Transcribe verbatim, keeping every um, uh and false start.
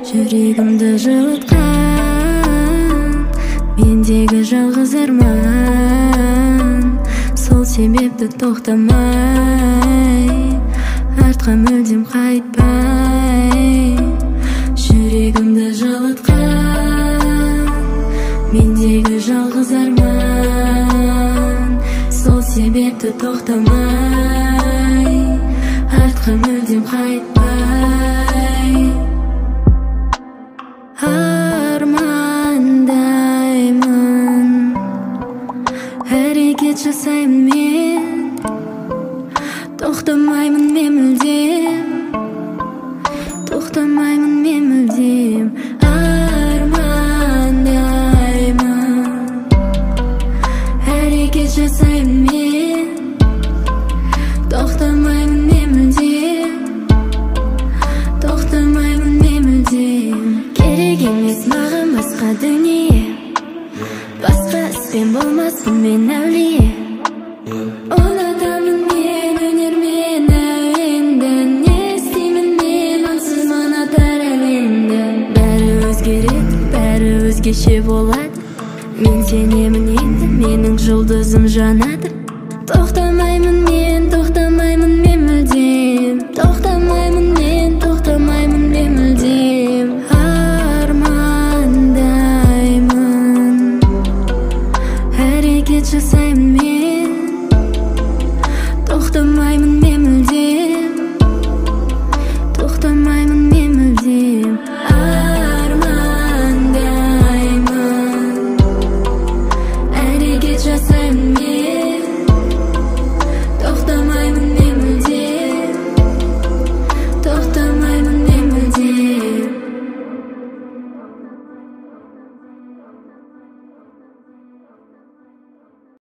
жүрегімді жылытқан мендегі жалғыз арман. Сол себепті тоқтамай, артқа мүлдем қайтпай. Жүрегімді жылытқан мендегі жалғыз арман. Сол себепті тоқтамай, артқа мүлдем қайтпай. Армандаймын, әрекет жасаймын мен, тоқтамаймын мен мүлдем, тоқтамаймын мен мүлдем. Армандаймын, әрекет жасаймын мен, тоқтамаймын мен мүлдем, тоқтамаймын мен мүлдем. Керек емес маған басқа дүние, басқа іспен болмаспын мен әулие. Ұнатамын мен өнермен әуенді, не істеймін мен онсыз мына тар әлемді. Бәрі өзгереді, бәрі өзгеше болады. Мен сенемін енді, менің жұлдызым жанады. Тоқтамаймын мен